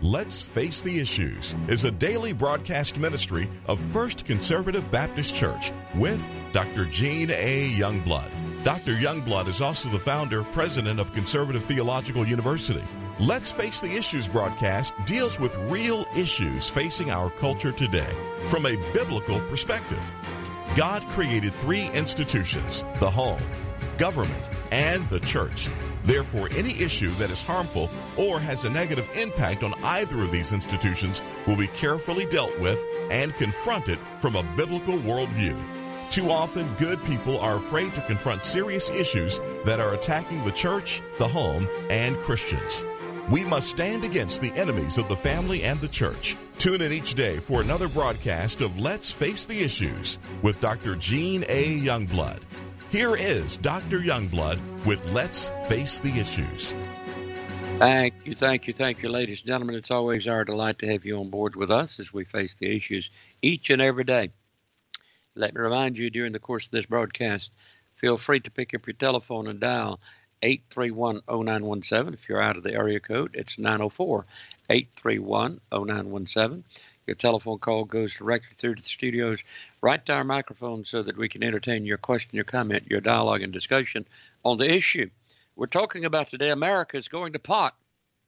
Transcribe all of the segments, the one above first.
Let's Face the Issues is a daily broadcast ministry of First Conservative Baptist Church with Dr. Gene A. Youngblood. Dr. Youngblood is also the founder, president of Conservative Theological University. Let's Face the Issues broadcast deals with real issues facing our culture today from a biblical perspective. God created three institutions: the home, government, and the church. Therefore, any issue that is harmful or has a negative impact on either of these institutions will be carefully dealt with and confronted from a biblical worldview. Too often, good people are afraid to confront serious issues that are attacking the church, the home, and Christians. We must stand against the enemies of the family and the church. Tune in each day for another broadcast of Let's Face the Issues with Dr. Gene A. Youngblood. Here is Dr. Youngblood with Let's Face the Issues. Thank you, ladies and gentlemen. It's always our delight to have you on board with us as we face the issues each and every day. Let me remind you, during the course of this broadcast, feel free to pick up your telephone and dial 831-0917. If you're out of the area code, it's 904-831-0917. Your telephone call goes directly through to the studios, right to our microphone, so that we can entertain your question, your comment, your dialogue, and discussion on the issue we're talking about today. America is going to pot.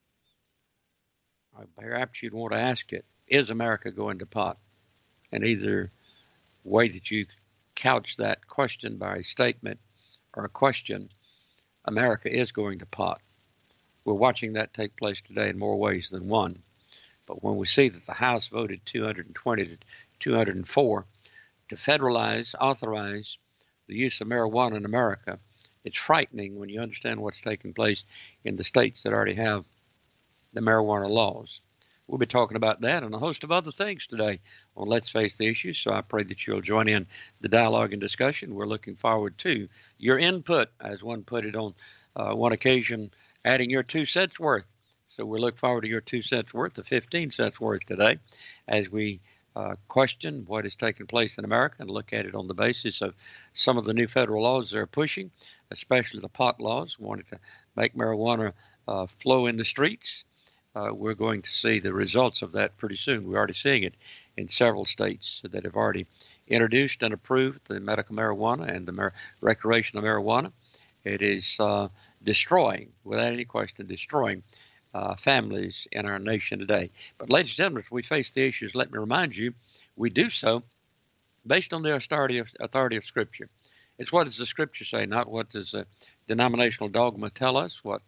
Perhaps you'd want to ask it, is America going to pot? And either way that you couch that question by a statement or a question, America is going to pot. We're watching that take place today in more ways than one. But when we see that the House voted 220 to 204 to federalize, authorize the use of marijuana in America, it's frightening when you understand what's taking place in the states that already have the marijuana laws. We'll be talking about that and a host of other things today on Let's Face the Issues, so I pray that you'll join in the dialogue and discussion. We're looking forward to your input, as one put it on one occasion, adding your 2 cents worth. So we look forward to your 2 cents worth, the 15 cents worth today, as we question what is taking place in America and look at it on the basis of some of the new federal laws they're pushing, especially the pot laws, wanting to make marijuana flow in the streets. We're going to see the results of that pretty soon. We're already seeing it in several states that have already introduced and approved the medical marijuana and the recreational marijuana. It is destroying, without any question, destroying families in our nation today. But ladies and gentlemen, as we face the issues, let me remind you, we do so based on the authority of Scripture. It's what does the Scripture say, not what does a denominational dogma tell us, what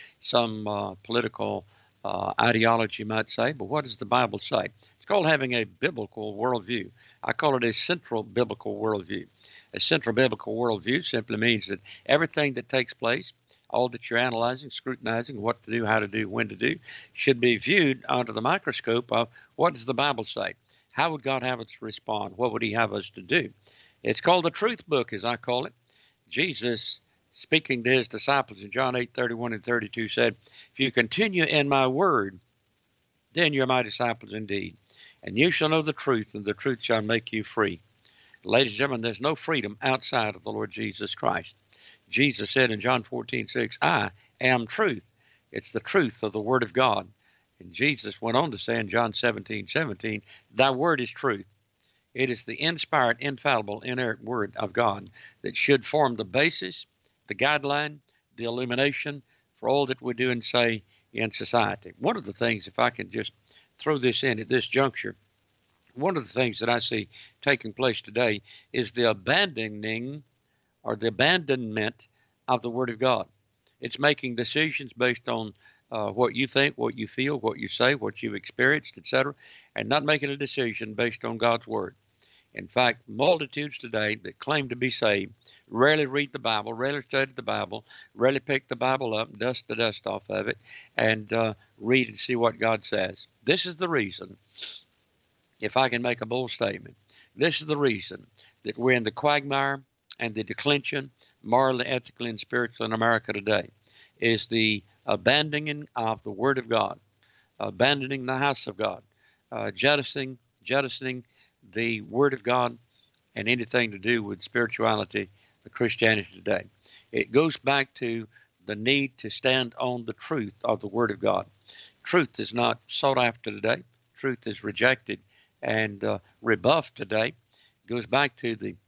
some political ideology might say, but what does the Bible say? It's called having a biblical worldview. I call it a central biblical worldview. A central biblical worldview simply means that everything that takes place, all that you're analyzing, scrutinizing, what to do, how to do, when to do, should be viewed under the microscope of what does the Bible say? How would God have us respond? What would he have us to do? It's called the truth book, as I call it. Jesus, speaking to his disciples in John 8:31 and 32, said, if you continue in my word, then you're my disciples indeed. And you shall know the truth, and the truth shall make you free. Ladies and gentlemen, there's no freedom outside of the Lord Jesus Christ. Jesus said in John 14:6, I am truth. It's the truth of the Word of God. And Jesus went on to say in John 17:17, thy word is truth. It is the inspired, infallible, inerrant Word of God that should form the basis, the guideline, the illumination for all that we do and say in society. One of the things, if I can just throw this in at this juncture, one of the things that I see taking place today is the abandoning or the abandonment of the Word of God. It's making decisions based on what you think, what you feel, what you say, what you've experienced, etc., and not making a decision based on God's Word. In fact, multitudes today that claim to be saved rarely read the Bible, rarely study the Bible, rarely pick the Bible up, dust the dust off of it, and read and see what God says. This is the reason, if I can make a bold statement, this is the reason that we're in the quagmire and the declension, morally, ethically, and spiritually in America today, is the abandoning of the Word of God, abandoning the house of God, jettisoning the Word of God and anything to do with spirituality, Christianity today. It goes back to the need to stand on the truth of the Word of God. Truth is not sought after today. Truth is rejected and rebuffed today. It goes back to the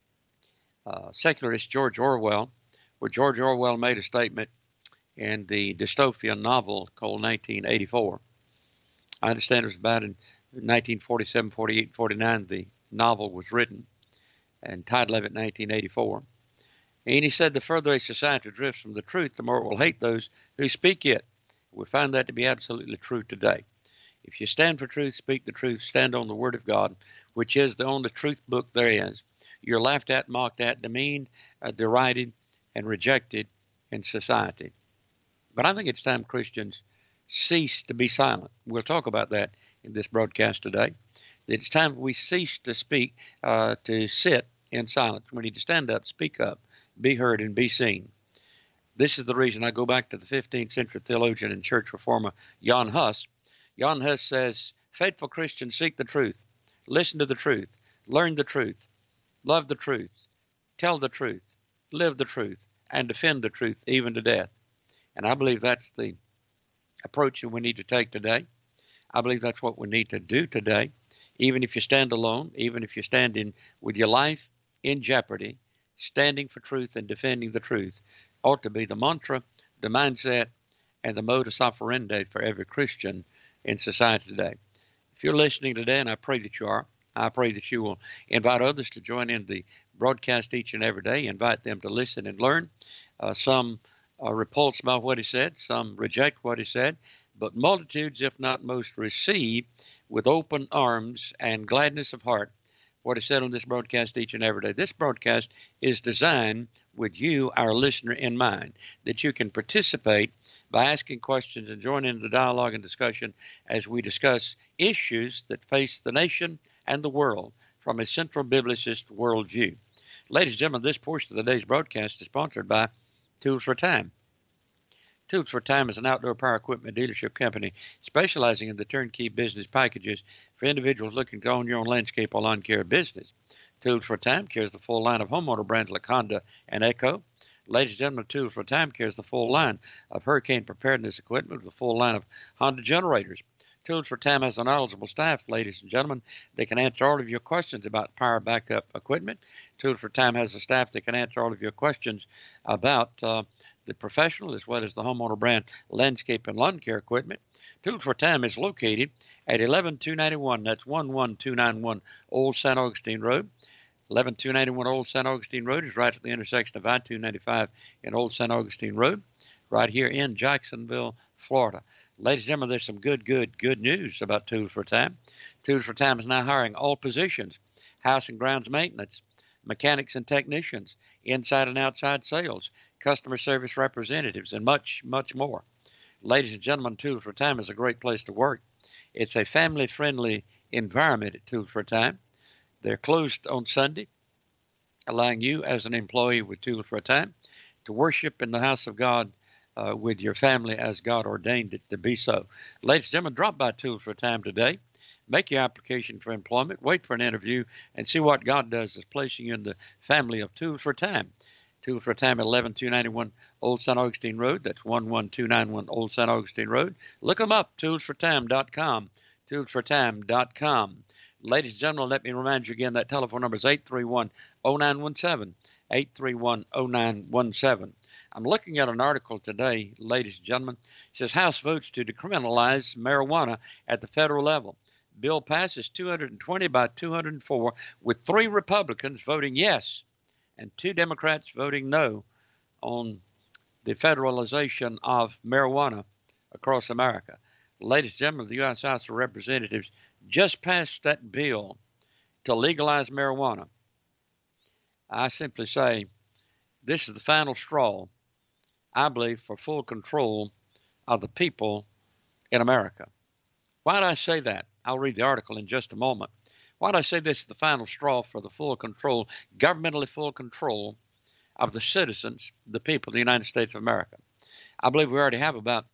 secularist George Orwell, where George Orwell made a statement in the dystopian novel called 1984. I understand it was about in 1947, 48, 49, the novel was written, and title of it 1984. And he said, the further a society drifts from the truth, the more it will hate those who speak it. We find that to be absolutely true today. If you stand for truth, speak the truth, stand on the Word of God, which is the only truth book there is, you're laughed at, mocked at, demeaned, derided, and rejected in society. But I think it's time Christians cease to be silent. We'll talk about that in this broadcast today. It's time we cease to speak, to sit in silence. We need to stand up, speak up, be heard, and be seen. This is the reason I go back to the 15th century theologian and church reformer Jan Hus. Jan Hus says, faithful Christians seek the truth, listen to the truth, learn the truth, love the truth, tell the truth, live the truth, and defend the truth even to death. And I believe that's the approach that we need to take today. I believe that's what we need to do today. Even if you stand alone, even if you stand in with your life in jeopardy, standing for truth and defending the truth ought to be the mantra, the mindset, and the modus operandi for every Christian in society today. If you're listening today, and I pray that you are, I pray that you will invite others to join in the broadcast each and every day, invite them to listen and learn. Some repulsed by what he said, some reject what he said, but multitudes, if not most, receive with open arms and gladness of heart what is said on this broadcast each and every day. This broadcast is designed with you, our listener, in mind, that you can participate by asking questions and join in the dialogue and discussion as we discuss issues that face the nation and the world from a central biblicist worldview. Ladies and gentlemen, this portion of the day's broadcast is sponsored by Tools for Time. Tools for Time is an outdoor power equipment dealership company specializing in the turnkey business packages for individuals looking to own your own landscape or lawn care business. Tools for Time carries the full line of homeowner brands like Honda and Echo. Ladies and gentlemen, Tools for Time carries the full line of hurricane preparedness equipment with the full line of Honda generators. Tools for Time has an knowledgeable staff, ladies and gentlemen. They can answer all of your questions about power backup equipment. Tools for Time has a staff that can answer all of your questions about the professional as well as the homeowner brand landscape and lawn care equipment. Tools for Time is located at 11291. That's 11291 Old St. Augustine Road. 11291 Old St. Augustine Road is right at the intersection of I-295 and Old St. Augustine Road, right here in Jacksonville, Florida. Ladies and gentlemen, there's some good news about Tools for Time. Tools for Time is now hiring all positions: house and grounds maintenance, mechanics and technicians, inside and outside sales, customer service representatives, and much, much more. Ladies and gentlemen, Tools for Time is a great place to work. It's a family-friendly environment at Tools for Time. They're closed on Sunday, allowing you as an employee with Tools for Time to worship in the house of God with your family as God ordained it to be so. Ladies and gentlemen, drop by Tools for Time today. Make your application for employment. Wait for an interview and see what God does is placing you in the family of Tools for Time. Tools for Time at 11291 Old St. Augustine Road. That's 11291 Old St. Augustine Road. Look them up, toolsfortime.com, toolsfortime.com. Ladies and gentlemen, let me remind you again that telephone number is 831-0917, 831-0917. I'm looking at an article today, ladies and gentlemen. It says House votes to decriminalize marijuana at the federal level. Bill passes 220 by 204, with 3 Republicans voting yes and 2 Democrats voting no on the federalization of marijuana across America. Ladies and gentlemen, the U.S. House of Representatives just passed that bill to legalize marijuana. I simply say this is the final straw, I believe, for full control of the people in America. Why do I say that? I'll read the article in just a moment. Why do I say this is the final straw for the full control, governmentally full control of the citizens, the people of the United States of America? I believe we already have about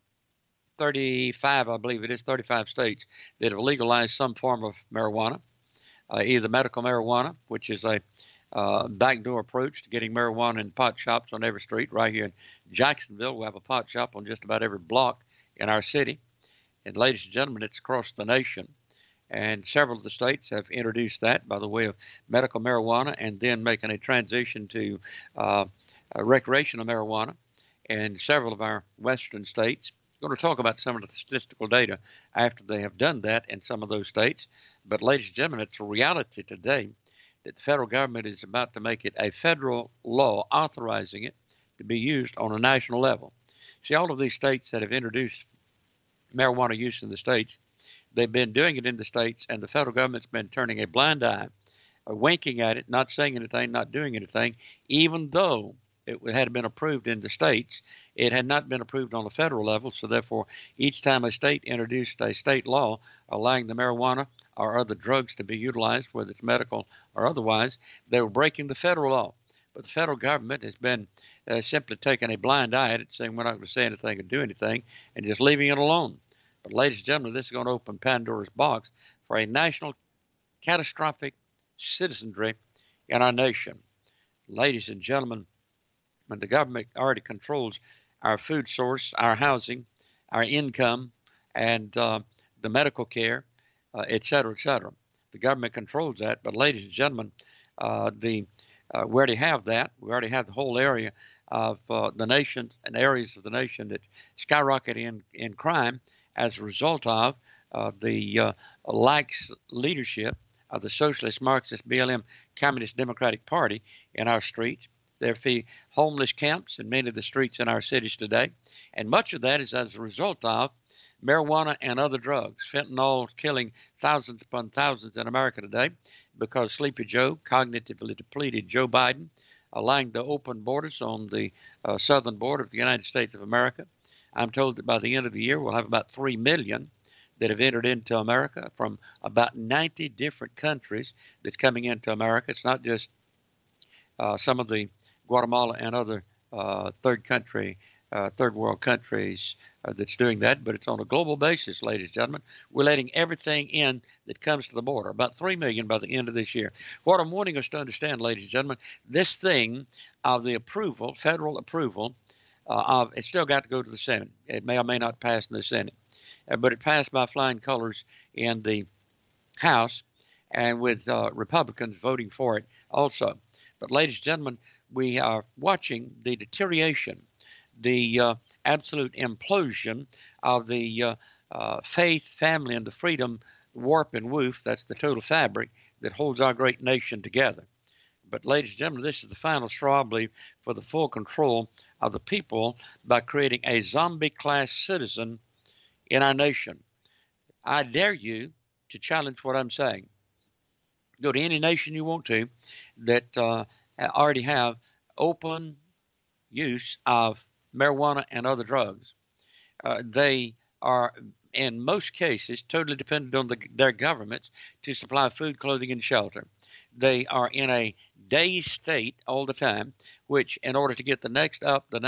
35 states that have legalized some form of marijuana, either medical marijuana, which is a backdoor approach to getting marijuana in pot shops on every street. Right here in Jacksonville, we have a pot shop on just about every block in our city. And ladies and gentlemen, it's across the nation. And several of the states have introduced that by the way of medical marijuana and then making a transition to recreational marijuana. And several of our western states, I'm going to talk about some of the statistical data after they have done that in some of those states. But ladies and gentlemen, it's a reality today that the federal government is about to make it a federal law authorizing it to be used on a national level. See, all of these states that have introduced marijuana use in the states, they've been doing it in the states, and the federal government's been turning a blind eye, winking at it, not saying anything, not doing anything, even though it had been approved in the states. It had not been approved on the federal level, so therefore each time a state introduced a state law allowing the marijuana or other drugs to be utilized, whether it's medical or otherwise, they were breaking the federal law. But the federal government has been simply taking a blind eye at it, saying we're not going to say anything or do anything, and just leaving it alone. But ladies and gentlemen, this is going to open Pandora's box for a national catastrophic citizenry in our nation. Ladies and gentlemen, when the government already controls our food source, our housing, our income, and the medical care, et cetera, et cetera. The government controls that. But ladies and gentlemen, we already have that. We already have the whole area of the nation and areas of the nation that skyrocketed in crime as a result of the lax leadership of the Socialist, Marxist, BLM, Communist Democratic Party in our streets. There are homeless camps in many of the streets in our cities today. And much of that is as a result of marijuana and other drugs. Fentanyl killing thousands upon thousands in America today because Sleepy Joe, cognitively depleted Joe Biden, allowing the open borders on the southern border of the United States of America. I'm told that by the end of the year, we'll have about 3 million that have entered into America from about 90 different countries that's coming into America. It's not just some of the Guatemala and other third world countries that's doing that, but it's on a global basis, ladies and gentlemen. We're letting everything in that comes to the border, about 3 million by the end of this year. What I'm wanting us to understand, ladies and gentlemen, this thing of the approval, federal approval, it's still got to go to the Senate. It may or may not pass in the Senate, but it passed by flying colors in the House, and with Republicans voting for it also. But ladies and gentlemen, we are watching the deterioration, the absolute implosion of the faith, family, and the freedom warp and woof. That's the total fabric that holds our great nation together. But ladies and gentlemen, this is the final straw, I believe, for the full control of the people by creating a zombie class citizen in our nation. I dare you to challenge what I'm saying. Go to any nation you want to that already have open use of marijuana and other drugs. They are, in most cases, totally dependent on their governments to supply food, clothing, and shelter. They are in a dazed state all the time, which in order to get the next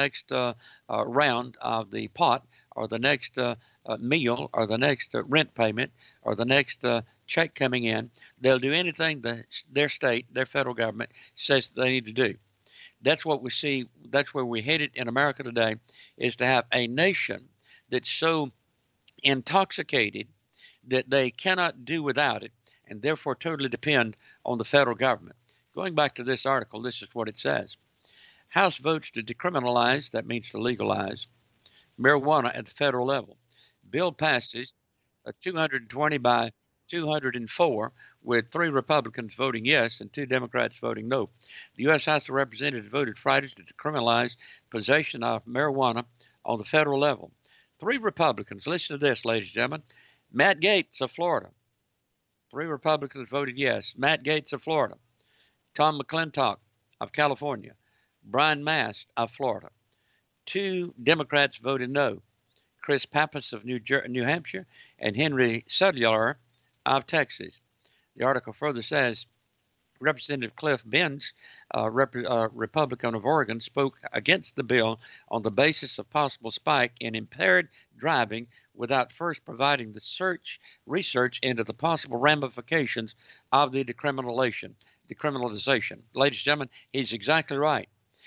round of the pot or the next meal or the next rent payment or the next check coming in, they'll do anything their state, their federal government says they need to do. That's what we see. That's where we're headed in America today, is to have a nation that's so intoxicated that they cannot do without it and therefore totally depend on the federal government. Going back to this article, this is what it says. House votes to decriminalize, that means to legalize, marijuana at the federal level. Bill passes 220 by 204, with 3 Republicans voting yes and 2 Democrats voting no. The U.S. House of Representatives voted Friday to decriminalize possession of marijuana on the federal level. 3 Republicans, listen to this, ladies and gentlemen. Matt Gaetz of Florida. 3 Republicans voted yes. Matt Gaetz of Florida. Tom McClintock of California. Brian Mast of Florida. 2 Democrats voted no. Chris Pappas of New Hampshire and Henry Sudler of Texas. The article further says Representative Cliff Benz, Republican of Oregon, spoke against the bill on the basis of possible spike in impaired driving without first providing the research into the possible ramifications of the decriminalization. Ladies and gentlemen, he's exactly right.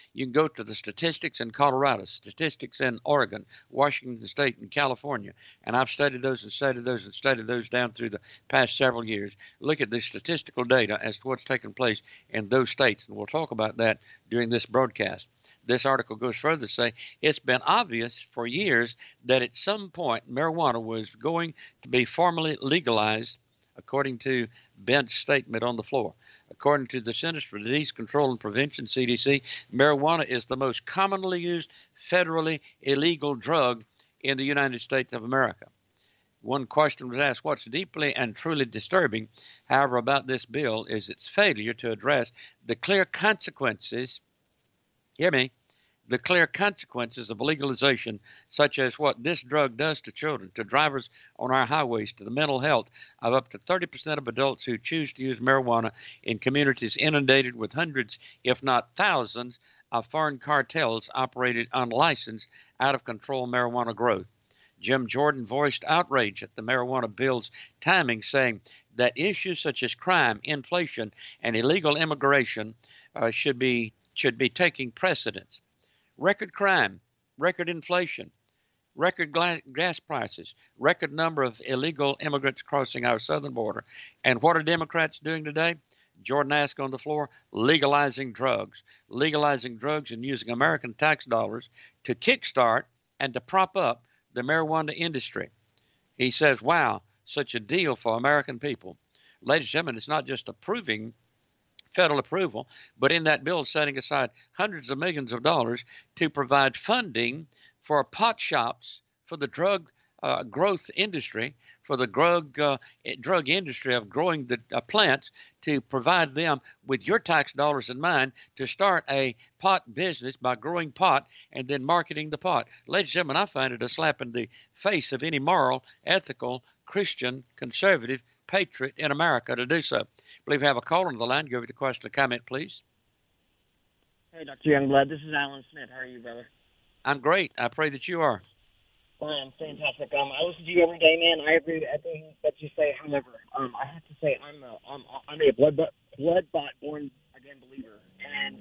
You can go to the statistics in Colorado, statistics in Oregon, Washington State, and California. And I've studied those and studied those and studied those down through the past several years. Look at the statistical data as to what's taken place in those states. And we'll talk about that during this broadcast. This article goes further to say it's been obvious for years that at some point marijuana was going to be formally legalized, according to Bent's statement on the floor. According to the Centers for Disease Control and Prevention, CDC, marijuana is the most commonly used federally illegal drug in the United States of America. One question was asked, what's deeply and truly disturbing, however, about this bill is its failure to address the clear consequences, hear me, the clear consequences of legalization, such as what this drug does to children, to drivers on our highways, to the mental health of up to 30% of adults who choose to use marijuana in communities inundated with hundreds, if not thousands, of foreign cartels operated unlicensed, out-of-control marijuana growth. Jim Jordan voiced outrage at the marijuana bill's timing, saying that issues such as crime, inflation, and illegal immigration should be taking precedence. Record crime, record inflation, record gas prices, record number of illegal immigrants crossing our southern border. And what are Democrats doing today? Jordan asked on the floor, legalizing drugs and using American tax dollars to kickstart and to prop up the marijuana industry. He says, wow, such a deal for American people. Ladies and gentlemen, it's not just approving federal approval, but in that bill setting aside hundreds of millions of dollars to provide funding for pot shops, for the drug growth industry, for the drug industry of growing the plants, to provide them with your tax dollars in mind to start a pot business by growing pot and then marketing the pot. Ladies and gentlemen, I find it a slap in the face of any moral, ethical, Christian, conservative patriot in America to do so. I believe we have a caller on the line. Go over the question or comment, please. Hey, Dr. Youngblood. This is Alan Smith. How are you, brother? I'm great. I pray that you are. Well, I'm fantastic. I listen to you every day, man. I agree with everything that you say. However, I have to say I'm a blood-bought, born-again believer, and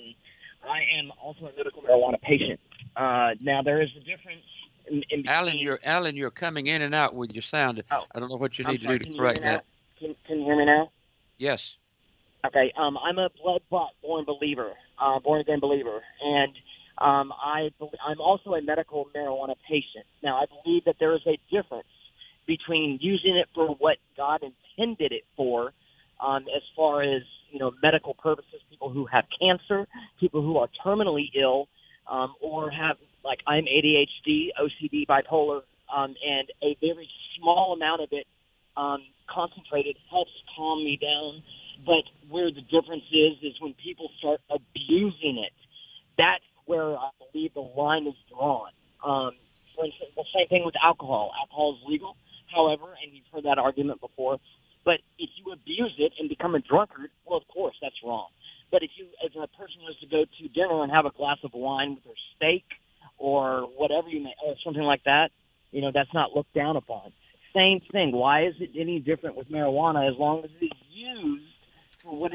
I am also a medical marijuana patient. Now, there is a difference in Alan, you're coming in and out with your sound. Oh, I don't know what you need to do to correct that. Can you hear me now? Yes. Okay. I'm a blood-bought, born-again believer, and I'm also a medical marijuana patient. Now, I believe that there is a difference between using it for what God intended it for, as far as, medical purposes, people who have cancer, people who are terminally ill, or have, like, I'm ADHD, OCD, bipolar, and a very small amount of it concentrated helps calm me down. But where the difference is when people start abusing it. That's where I believe the line is drawn. For instance, the same thing with alcohol. Alcohol is legal, however, and you've heard that argument before. But if you abuse it and become a drunkard, well, of course, that's wrong. But if a person was to go to dinner and have a glass of wine with their steak or whatever or something like that, that's not looked down upon. Same thing. Why is it any different with marijuana as long as it's used for what it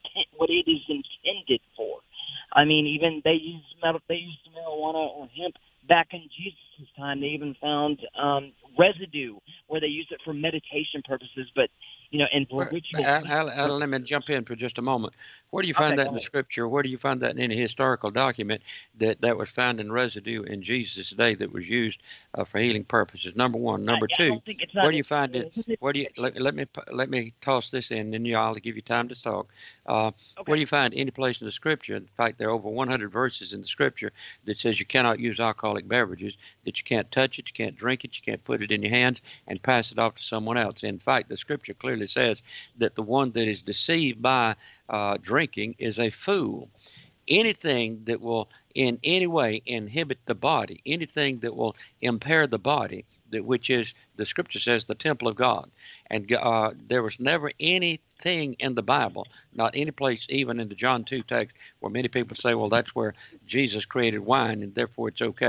is intended for? I mean, even they used marijuana or hemp back in Jesus' time. They even found residue where they used it for meditation purposes, but and for ritual. Alan, let me jump in for just a moment. Where do you find that in the Scripture? Where do you find that in any historical document that was found in residue in Jesus' day that was used for healing purposes? Number one. Number two. Where do you find it? Where do you let me toss this in, and I'll give you time to talk. Where do you find any place in the Scripture? In fact, there are over 100 verses in the Scripture that says you cannot use alcoholic beverages, that you can't touch it, you can't drink it, you can't put it in your hands and pass it off to someone else. In fact, the Scripture clearly says that the one that is deceived by drinking is a fool. Anything that will in any way inhibit the body, anything that will impair the body, which is, the Scripture says, the temple of God. And there was never anything in the Bible, not any place, even in the John 2 text, where many people say, well, that's where Jesus created wine and therefore it's okay.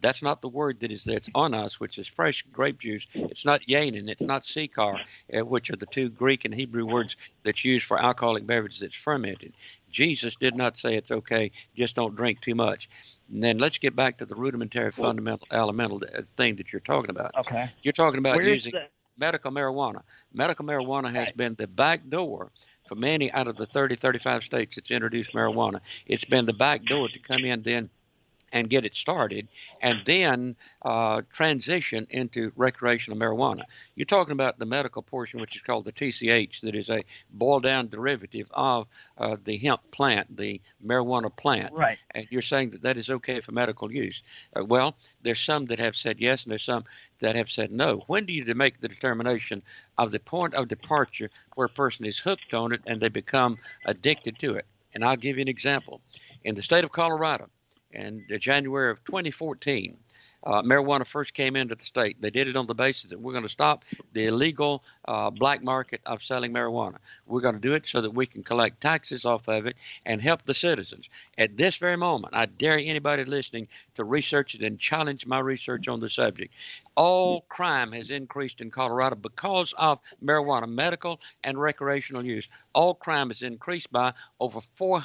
That's not the word that is that's on us, which is fresh grape juice. It's not yanin. It's not sikar, which are the two Greek and Hebrew words that's used for alcoholic beverages that's fermented. Jesus did not say it's okay, just don't drink too much. And then let's get back to the rudimentary, fundamental, elemental thing that you're talking about. Okay. You're talking about using medical marijuana. Medical marijuana has been the back door for many out of the 30, 35 states that's introduced marijuana. It's been the back door to come in then and get it started, and then transition into recreational marijuana. You're talking about the medical portion, which is called the TCH, that is a boiled-down derivative of the hemp plant, the marijuana plant. Right. And you're saying that that is okay for medical use. Well, there's some that have said yes, and there's some that have said no. When do you make the determination of the point of departure where a person is hooked on it and they become addicted to it? And I'll give you an example. In the state of Colorado, in January of 2014, marijuana first came into the state. They did it on the basis that we're going to stop the illegal black market of selling marijuana. We're going to do it so that we can collect taxes off of it and help the citizens. At this very moment, I dare anybody listening to research it and challenge my research on the subject. All crime has increased in Colorado because of marijuana, medical and recreational use. All crime has increased by over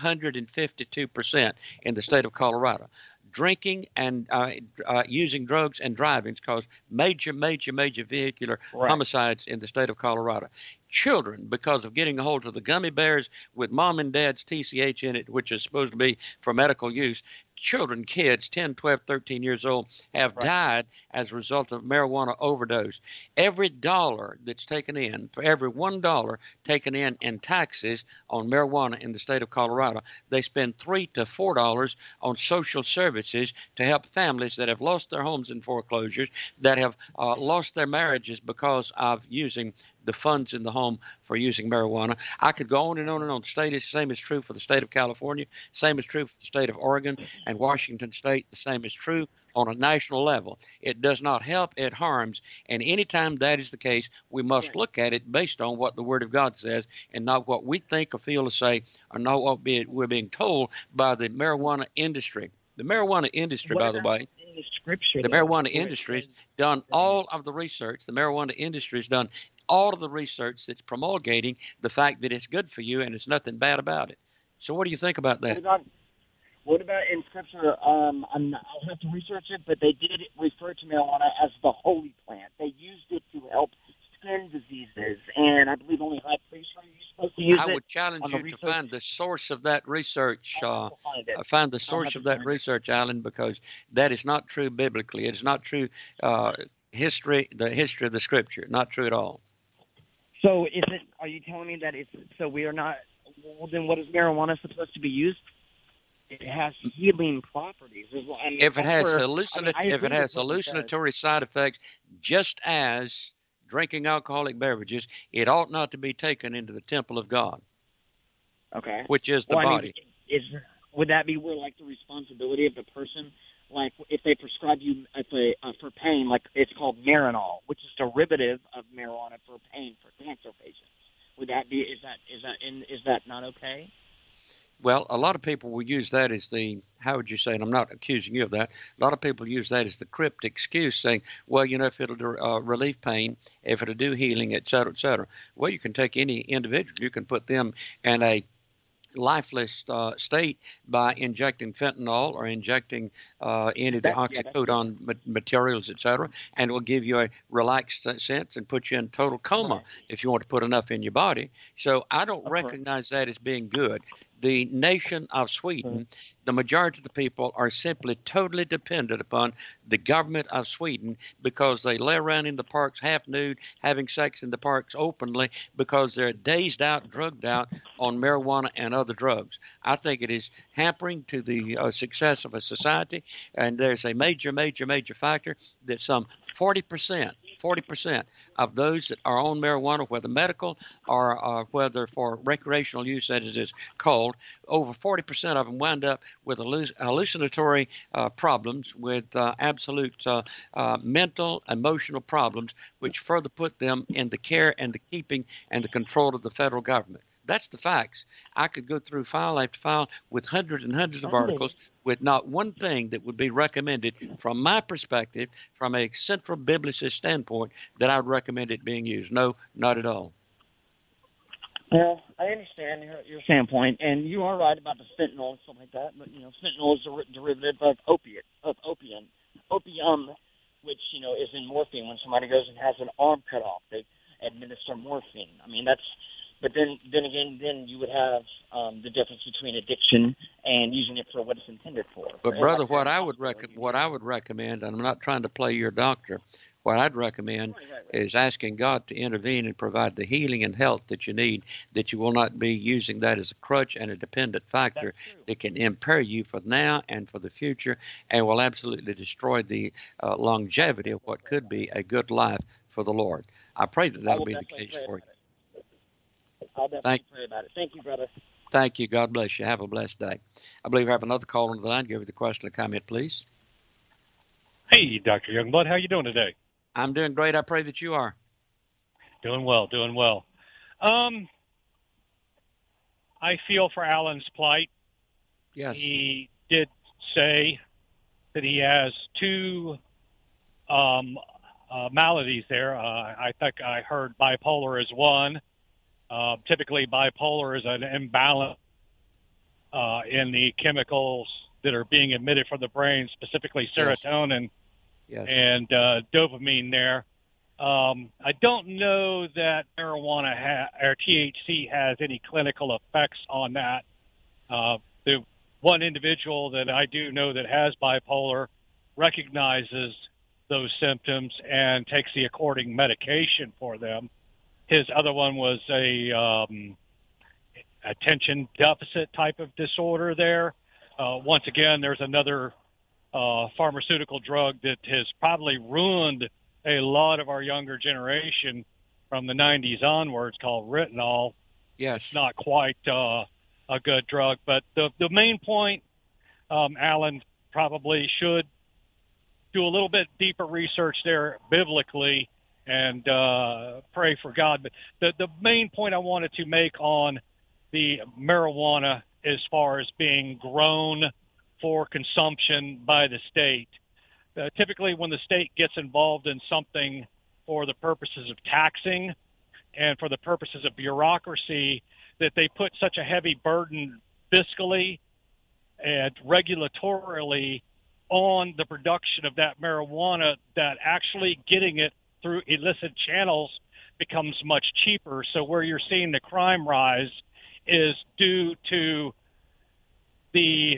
452% in the state of Colorado. Drinking and using drugs and driving cause major vehicular homicides in the state of Colorado. Children, because of getting a hold of the gummy bears with mom and dad's TCH in it, which is supposed to be for medical use, children, kids, 10, 12, 13 years old, have died as a result of marijuana overdose. Every dollar that's taken in, for every $1 taken in taxes on marijuana in the state of Colorado, they spend $3 to $4 on social services to help families that have lost their homes in foreclosures, that have lost their marriages because of using the funds in the home for using marijuana. I could go on and on and on. The same is true for the state of California. Same is true for the state of Oregon and Washington State. The same is true on a national level. It does not help, it harms. And anytime that is the case, we must look at it based on what the Word of God says and not what we think or feel to say or not what we're being told by the marijuana industry. The marijuana industry, by the way, the scripture, the marijuana industry has done all of the research. The marijuana industry has done all of the research that's promulgating the fact that it's good for you and there's nothing bad about it. So what do you think about that? What about in scripture? I'll have to research it, but they did refer to marijuana as the holy plant. They used it to help skin diseases, and I believe only high priests are supposed to use it. I would challenge you to find the source of that research. Find the source of that research, Alan, because that is not true biblically. It is not true the history of the scripture. Not true at all. So are you telling me that we are not, well, then what is marijuana supposed to be used? It has healing properties. If it has hallucinatory side effects, just as drinking alcoholic beverages, it ought not to be taken into the temple of God. Okay. Which is the body. Would that be where, like, the responsibility of the person, like, if they prescribe you for pain, like it's called Marinol, which is derivative of marijuana for pain for cancer patients? Would that be? Is that not okay? Well, a lot of people will use that as how would you say, and I'm not accusing you of that, a lot of people use that as the cryptic excuse, saying, well, if it'll relieve pain, if it'll do healing, et cetera, et cetera. Well, you can take any individual, you can put them in a lifeless state by injecting fentanyl or injecting any of the oxycodone materials, et cetera, and it will give you a relaxed sense and put you in total coma if you want to put enough in your body. So I don't recognize that as being good. The nation of Sweden, the majority of the people are simply totally dependent upon the government of Sweden because they lay around in the parks half nude, having sex in the parks openly because they're dazed out, drugged out on marijuana and other drugs. I think it is hampering to the success of a society, and there's a major factor that some 40% of those that are on marijuana, whether medical or whether for recreational use, as it is called, over 40% of them wind up with hallucinatory problems, with absolute mental, emotional problems, which further put them in the care and the keeping and the control of the federal government. That's the facts. I could go through file after file with hundreds and hundreds of articles with not one thing that would be recommended from my perspective, from a central biblicist standpoint, that I would recommend it being used. No, not at all. Well, I understand your standpoint, and you are right about the fentanyl and stuff like that. But fentanyl is a derivative of opium, which is in morphine. When somebody goes and has an arm cut off, they administer morphine. I mean, that's. But then you would have the difference between addiction and using it for what it's intended for. But brother, what I would recommend, and I'm not trying to play your doctor, what I'd recommend is asking God to intervene and provide the healing and health that you need, that you will not be using that as a crutch and a dependent factor that can impair you for now and for the future, and will absolutely destroy the longevity of what could be a good life for the Lord. I pray that will be the case for you. I'll definitely pray about it. Thank you, brother. Thank you. God bless you. Have a blessed day. I believe I have another caller on the line. Give me the question or comment, please. Hey, Dr. Youngblood. How are you doing today? I'm doing great. I pray that you are. Doing well. I feel for Alan's plight. Yes. He did say that he has two maladies there. I think I heard bipolar is one. Typically, bipolar is an imbalance in the chemicals that are being emitted from the brain, specifically serotonin and dopamine there. I don't know that marijuana or THC has any clinical effects on that. The one individual that I do know that has bipolar recognizes those symptoms and takes the according medication for them. His other one was a attention deficit type of disorder there. Once again, there's another pharmaceutical drug that has probably ruined a lot of our younger generation from the 90s onwards called Ritalin. Yes. It's not quite a good drug. But the main point, Alan probably should do a little bit deeper research there biblically and pray for God. But the main point I wanted to make on the marijuana as far as being grown for consumption by the state, typically when the state gets involved in something for the purposes of taxing and for the purposes of bureaucracy, that they put such a heavy burden fiscally and regulatorily on the production of that marijuana that actually getting it through illicit channels becomes much cheaper. So where you're seeing the crime rise is due to the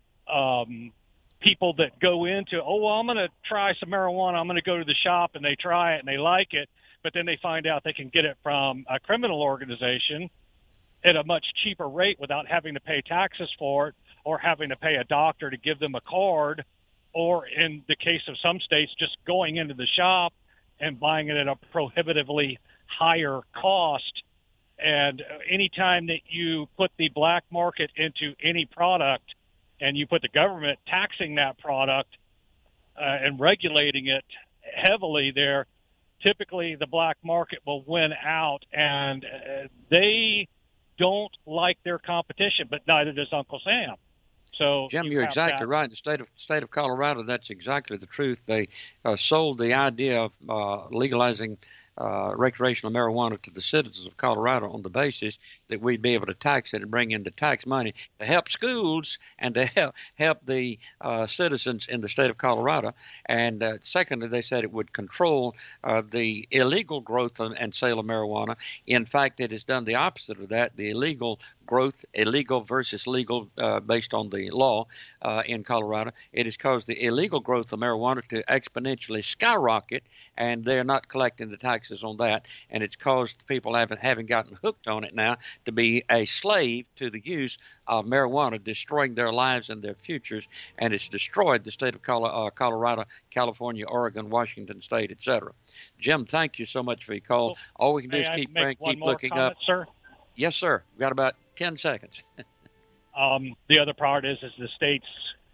people that go into, I'm going to try some marijuana. I'm going to go to the shop, and they try it and they like it, but then they find out they can get it from a criminal organization at a much cheaper rate without having to pay taxes for it or having to pay a doctor to give them a card, or in the case of some states, just going into the shop and buying it at a prohibitively higher cost. And anytime that you put the black market into any product and you put the government taxing that product and regulating it heavily there, typically the black market will win out, and they don't like their competition, but neither does Uncle Sam. So Jim, you're exactly right. In the state of Colorado, that's exactly the truth. They sold the idea of legalizing recreational marijuana to the citizens of Colorado on the basis that we'd be able to tax it and bring in the tax money to help schools and to help the citizens in the state of Colorado. And secondly, they said it would control the illegal growth and sale of marijuana. In fact, it has done the opposite of that. The illegal growth, illegal versus legal based on the law in Colorado, it has caused the illegal growth of marijuana to exponentially skyrocket, and they're not collecting the taxes on that, and it's caused people having gotten hooked on it now to be a slave to the use of marijuana, destroying their lives and their futures, and it's destroyed the state of Colorado, California, Oregon, Washington State, etc. Jim, thank you so much for your call. All we can do is keep praying, keep looking up. Sir? Yes, sir. We've got about 10 seconds. The other part is the states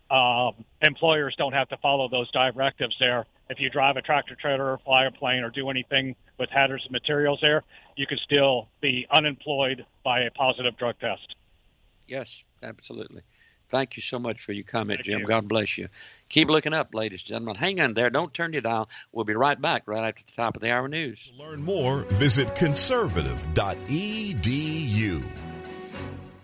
employers don't have to follow those directives there. If you drive a tractor trailer or fly a plane or do anything with hazardous materials there, you can still be unemployed by a positive drug test. Yes, absolutely. Thank you so much for your comment, Thank Jim. you. God bless you. Keep looking up, ladies and gentlemen. Hang in there. Don't turn your dial. We'll be right back right after the top of the hour news. To learn more, visit conservative.edu.